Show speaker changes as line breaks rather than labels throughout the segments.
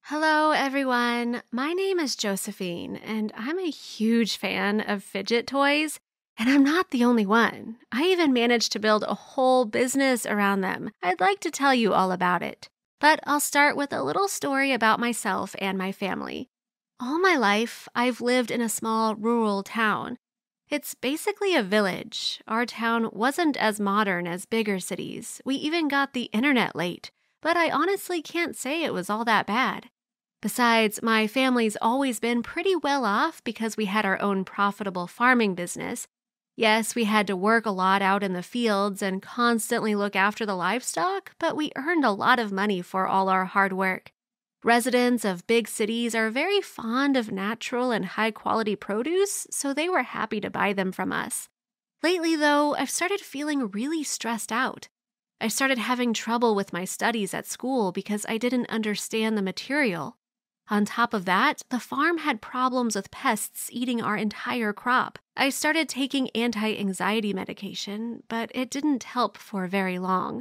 Hello, everyone. My name is Josephine, and I'm a huge fan of fidget toys. And I'm not the only one. I even managed to build a whole business around them. I'd like to tell you all about it. But I'll start with a little story about myself and my family. All my life, I've lived in a small rural town. It's basically a village. Our town wasn't as modern as bigger cities. We even got the internet late. But I honestly can't say it was all that bad. Besides, my family's always been pretty well off because we had our own profitable farming business. Yes, we had to work a lot out in the fields and constantly look after the livestock, but we earned a lot of money for all our hard work. Residents of big cities are very fond of natural and high quality produce, so they were happy to buy them from us. Lately, though, I've started feeling really stressed out. I started having trouble with my studies at school because I didn't understand the material. On top of that, the farm had problems with pests eating our entire crop. I started taking anti-anxiety medication, but it didn't help for very long.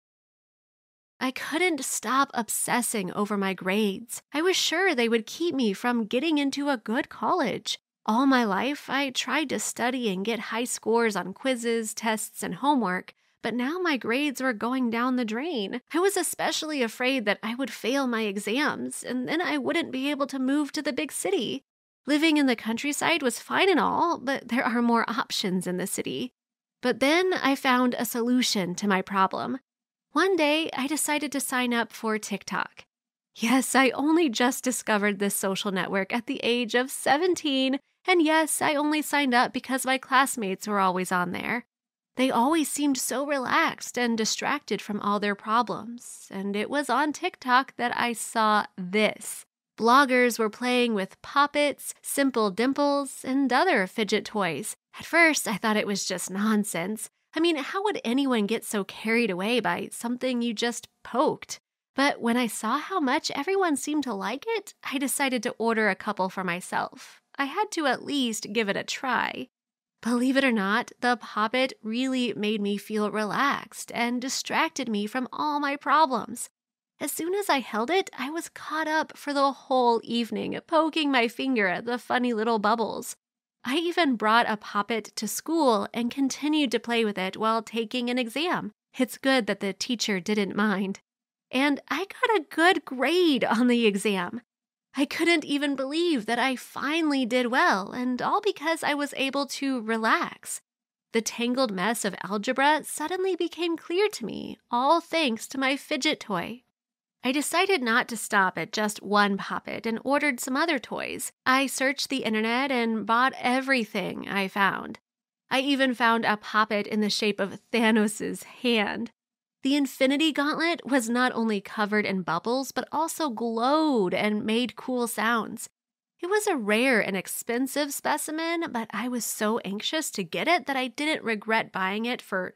I couldn't stop obsessing over my grades. I was sure they would keep me from getting into a good college. All my life, I tried to study and get high scores on quizzes, tests, and homework, but now my grades were going down the drain. I was especially afraid that I would fail my exams, and then I wouldn't be able to move to the big city. Living in the countryside was fine and all, but there are more options in the city. But then I found a solution to my problem. One day, I decided to sign up for TikTok. Yes, I only just discovered this social network at the age of 17, and yes, I only signed up because my classmates were always on there. They always seemed so relaxed and distracted from all their problems, and it was on TikTok that I saw this. Bloggers were playing with Poppets, Simple Dimples, and other fidget toys. At first, I thought it was just nonsense. I mean, how would anyone get so carried away by something you just poked? But when I saw how much everyone seemed to like it, I decided to order a couple for myself. I had to at least give it a try. Believe it or not, the Poppet really made me feel relaxed and distracted me from all my problems. As soon as I held it, I was caught up for the whole evening, poking my finger at the funny little bubbles. I even brought a Poppet to school and continued to play with it while taking an exam. It's good that the teacher didn't mind. And I got a good grade on the exam. I couldn't even believe that I finally did well, and all because I was able to relax. The tangled mess of algebra suddenly became clear to me, all thanks to my fidget toy. I decided not to stop at just one Poppet and ordered some other toys. I searched the internet and bought everything I found. I even found a Poppet in the shape of Thanos' hand. The Infinity Gauntlet was not only covered in bubbles, but also glowed and made cool sounds. It was a rare and expensive specimen, but I was so anxious to get it that I didn't regret buying it for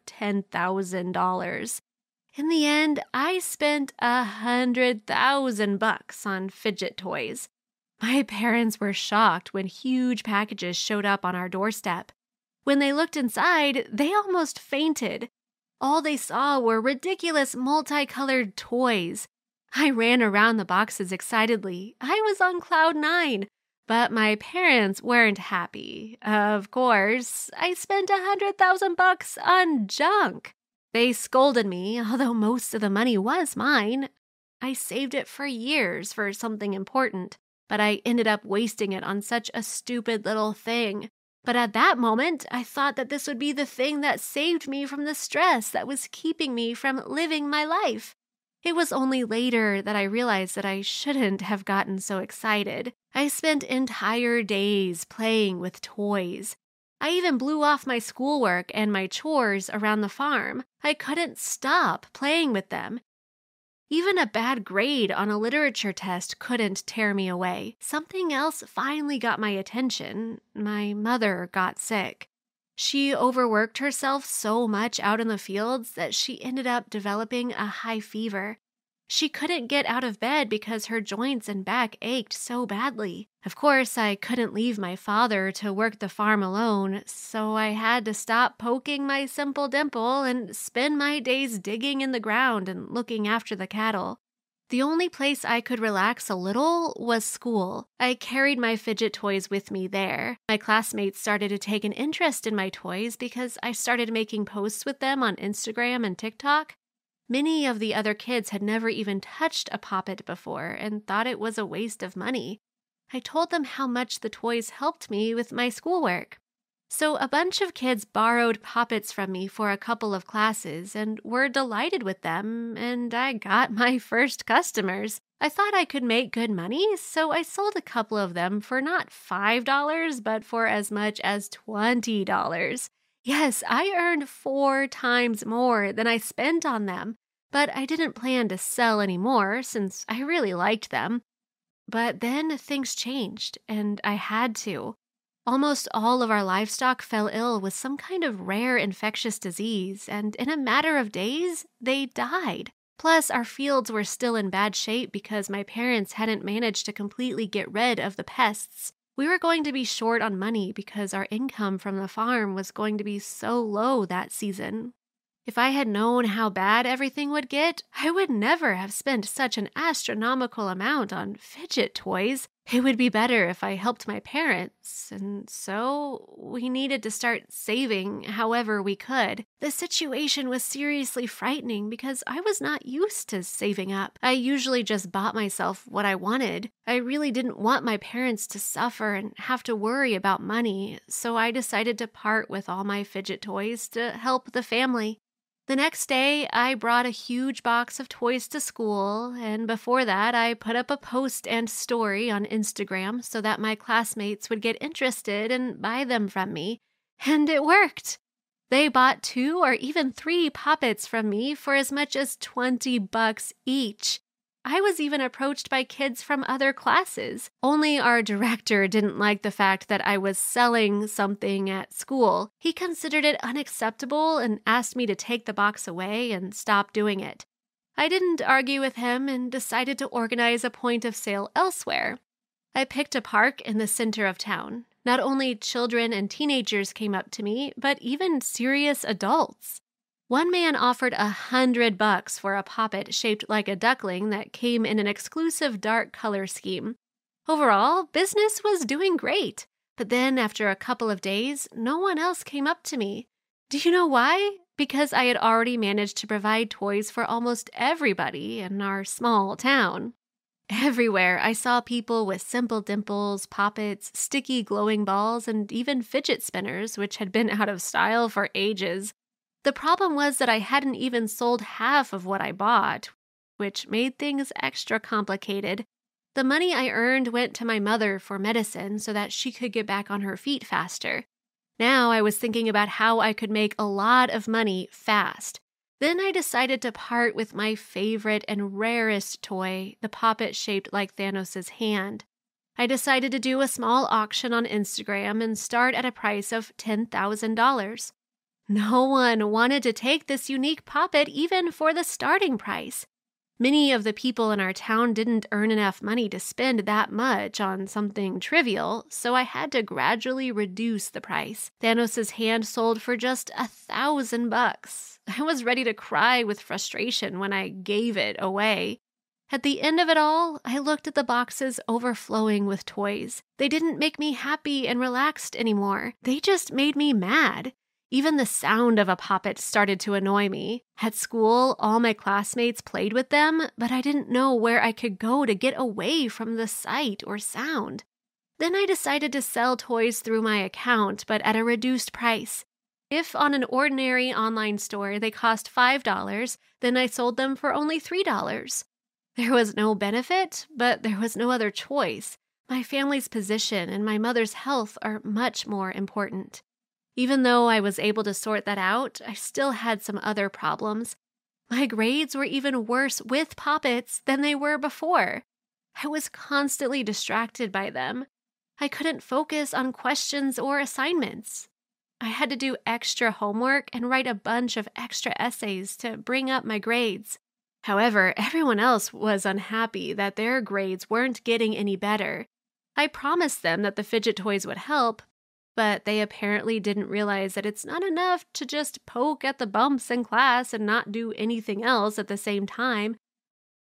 $10,000. In the end, I spent $100,000 on fidget toys. My parents were shocked when huge packages showed up on our doorstep. When they looked inside, they almost fainted. All they saw were ridiculous multicolored toys. I ran around the boxes excitedly. I was on cloud nine, but my parents weren't happy. Of course, I spent $100,000 on junk. They scolded me, although most of the money was mine. I saved it for years for something important, but I ended up wasting it on such a stupid little thing. But at that moment, I thought that this would be the thing that saved me from the stress that was keeping me from living my life. It was only later that I realized that I shouldn't have gotten so excited. I spent entire days playing with toys. I even blew off my schoolwork and my chores around the farm. I couldn't stop playing with them. Even a bad grade on a literature test couldn't tear me away. Something else finally got my attention. My mother got sick. She overworked herself so much out in the fields that she ended up developing a high fever. She couldn't get out of bed because her joints and back ached so badly. Of course, I couldn't leave my father to work the farm alone, so I had to stop poking my simple dimple and spend my days digging in the ground and looking after the cattle. The only place I could relax a little was school. I carried my fidget toys with me there. My classmates started to take an interest in my toys because I started making posts with them on Instagram and TikTok. Many of the other kids had never even touched a Poppet before and thought it was a waste of money. I told them how much the toys helped me with my schoolwork. So a bunch of kids borrowed Poppets from me for a couple of classes and were delighted with them, and I got my first customers. I thought I could make good money, so I sold a couple of them for not $5, but for as much as $20. Yes, I earned 4 times more than I spent on them, but I didn't plan to sell any more since I really liked them. But then things changed, and I had to. Almost all of our livestock fell ill with some kind of rare infectious disease, and in a matter of days, they died. Plus, our fields were still in bad shape because my parents hadn't managed to completely get rid of the pests. We were going to be short on money because our income from the farm was going to be so low that season. If I had known how bad everything would get, I would never have spent such an astronomical amount on fidget toys. It would be better if I helped my parents, and so we needed to start saving however we could. The situation was seriously frightening because I was not used to saving up. I usually just bought myself what I wanted. I really didn't want my parents to suffer and have to worry about money, so I decided to part with all my fidget toys to help the family. The next day, I brought a huge box of toys to school, and before that, I put up a post and story on Instagram so that my classmates would get interested and buy them from me. And it worked. They bought 2 or even 3 Poppets from me for as much as $20 each. I was even approached by kids from other classes. Only our director didn't like the fact that I was selling something at school. He considered it unacceptable and asked me to take the box away and stop doing it. I didn't argue with him and decided to organize a point of sale elsewhere. I picked a park in the center of town. Not only children and teenagers came up to me, but even serious adults. One man offered $100 for a Poppet shaped like a duckling that came in an exclusive dark color scheme. Overall, business was doing great. But then, after a couple of days, no one else came up to me. Do you know why? Because I had already managed to provide toys for almost everybody in our small town. Everywhere, I saw people with simple dimples, Poppets, sticky glowing balls, and even fidget spinners, which had been out of style for ages. The problem was that I hadn't even sold half of what I bought, which made things extra complicated. The money I earned went to my mother for medicine so that she could get back on her feet faster. Now I was thinking about how I could make a lot of money fast. Then I decided to part with my favorite and rarest toy, the Poppet shaped like Thanos' hand. I decided to do a small auction on Instagram and start at a price of $10,000. No one wanted to take this unique Poppet even for the starting price. Many of the people in our town didn't earn enough money to spend that much on something trivial, so I had to gradually reduce the price. Thanos' hand sold for just $1,000. I was ready to cry with frustration when I gave it away. At the end of it all, I looked at the boxes overflowing with toys. They didn't make me happy and relaxed anymore. They just made me mad. Even the sound of a Poppet started to annoy me. At school, all my classmates played with them, but I didn't know where I could go to get away from the sight or sound. Then I decided to sell toys through my account, but at a reduced price. If on an ordinary online store they cost $5, then I sold them for only $3. There was no benefit, but there was no other choice. My family's position and my mother's health are much more important. Even though I was able to sort that out, I still had some other problems. My grades were even worse with Poppets than they were before. I was constantly distracted by them. I couldn't focus on questions or assignments. I had to do extra homework and write a bunch of extra essays to bring up my grades. However, everyone else was unhappy that their grades weren't getting any better. I promised them that the fidget toys would help, but they apparently didn't realize that it's not enough to just poke at the bumps in class and not do anything else at the same time.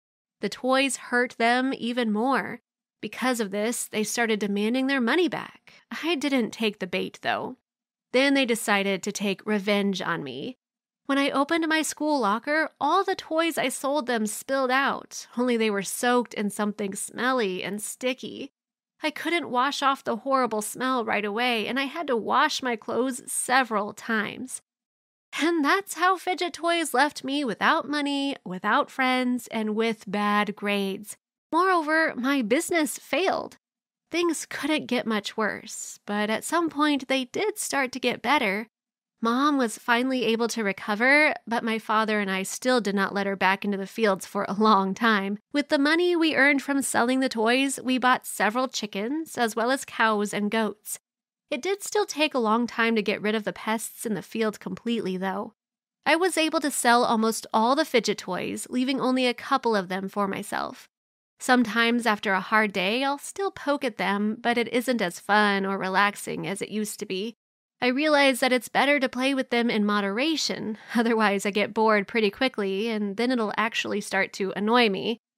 The toys hurt them even more. Because of this, they started demanding their money back. I didn't take the bait, though. Then they decided to take revenge on me. When I opened my school locker, all the toys I sold them spilled out, only they were soaked in something smelly and sticky. I couldn't wash off the horrible smell right away, and I had to wash my clothes several times. And that's how fidget toys left me without money, without friends, and with bad grades. Moreover, my business failed. Things couldn't get much worse, but at some point they did start to get better. Mom was finally able to recover, but my father and I still did not let her back into the fields for a long time. With the money we earned from selling the toys, we bought several chickens, as well as cows and goats. It did still take a long time to get rid of the pests in the field completely, though. I was able to sell almost all the fidget toys, leaving only a couple of them for myself. Sometimes after a hard day, I'll still poke at them, but it isn't as fun or relaxing as it used to be. I realize that it's better to play with them in moderation, otherwise I get bored pretty quickly and then it'll actually start to annoy me.